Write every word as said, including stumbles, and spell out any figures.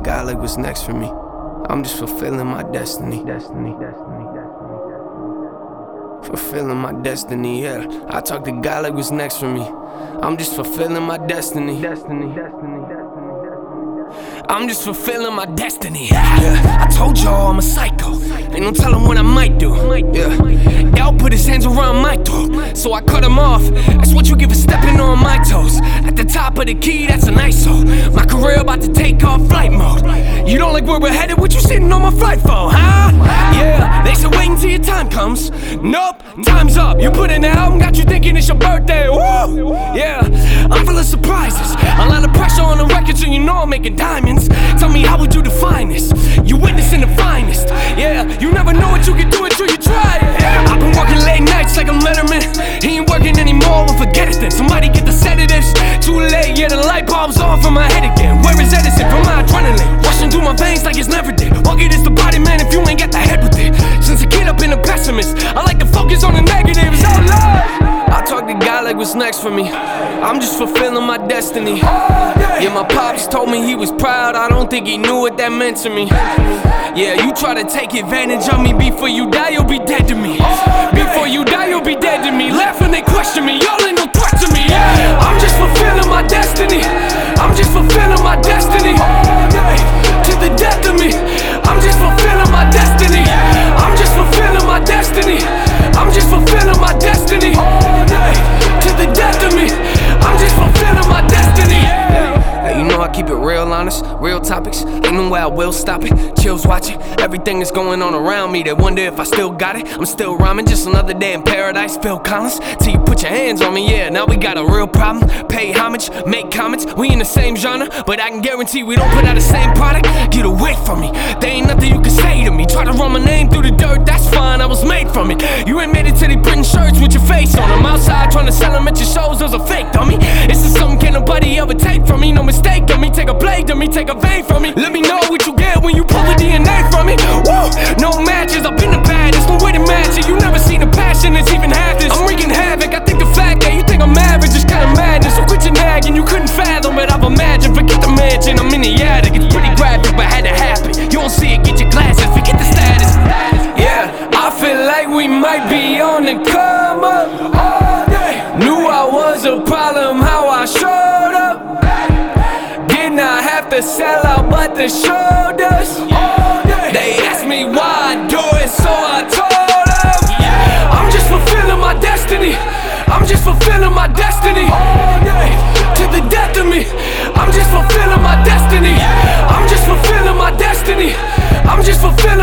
God like what's next for me. I'm just fulfilling my destiny. Destiny, destiny, destiny, destiny. Fulfilling my destiny, yeah. I talk to God like what's next for me. I'm just fulfilling my destiny. Destiny, destiny, destiny. I'm just fulfilling my destiny. Yeah, I told y'all I'm a psycho. Ain't no telling what I might do. Yeah, L put his hands around my throat, so I cut him off. That's what you get for stepping on my toes. At the top of the key, that's an I S O. My career about to take off flight mode. You don't like where we're headed? What you sitting on my flight for, huh? Yeah, they said wait until your time comes. Nope, time's up. You put in the album, got you thinking it's your birthday. Woo! Yeah, I'm full of surprises. A lot of pressure on the record, so you know I'm making diamonds. Tell me, how would you define this? You witnessing the finest. Yeah, you never know what you can do until you try it. I've been working late nights like I'm Letterman. He ain't working anymore, well forget it then. Somebody get the sedatives. Too late, yeah, the light bulb's off in my head again. Where is Edison from my adrenaline? Rushing through my veins like it's never did. Walk it is the body, man, if you ain't got the head with it. Since a kid I've been a pessimist, I like to focus on the negatives. Oh Lord, I talk to God like what's next for me. I'm just fulfilling my destiny. Yeah, my pops told me he was proud. I don't think he knew what that meant to me. Yeah, you try to take advantage of me. Before you die, you'll be dead to me. Before you die, you'll be dead to me. Laugh when they question me, y'all ain't no threat to me. Yeah, I'm just fulfilling my destiny. I'm just fulfilling my destiny. To the death of me, I'm just fulfilling my destiny. I'm just fulfilling my destiny. I'm just fulfilling my destiny. To the death of me, I'm just fulfilling my destiny. Hey, you know I keep it real honest, real topics. Ain't no way I will stop it. Chills watching everything that's going on around me. They wonder if I still got it. I'm still rhyming, just another day in paradise. Phil Collins, till you put your hands on me. Yeah, now we got a real problem. Pay homage, make comments. We in the same genre, but I can guarantee we don't put out the same product. Get away from me. There ain't nothing you can say to me. Try to run my name through the dirt, that's fine. I was made from it. You ain't made it till they printing shirts with your face on them. Outside trying to sell them at your shows, those are fake, dummy. This is something can't nobody ever take from me. No mistake, dummy. Take a blade, dummy. Take a vein from me. Let me know what you get when you pull the D N A from me. Woo! No matches, I've been the baddest. No way to match it. You never seen the passion that's even half this. I'm wreaking havoc. I think the fact that you think I'm average is kinda madness. So quit your nagging. You couldn't fathom it. I've imagined. Forget the mansion. I'm in the attic. It's pretty graphic, but had to happen. You don't see it, get your glasses. Forget the status. Yeah, I feel like we might be on the come up. All day. Knew I was a problem, how I showed up. Did not have to sell out, but the show does. They asked me why I do it, so I told them. I'm just fulfilling my destiny. I'm just fulfilling my destiny. To the death of me, I'm just fulfilling my destiny. I'm just fulfilling my destiny. I'm just fulfilling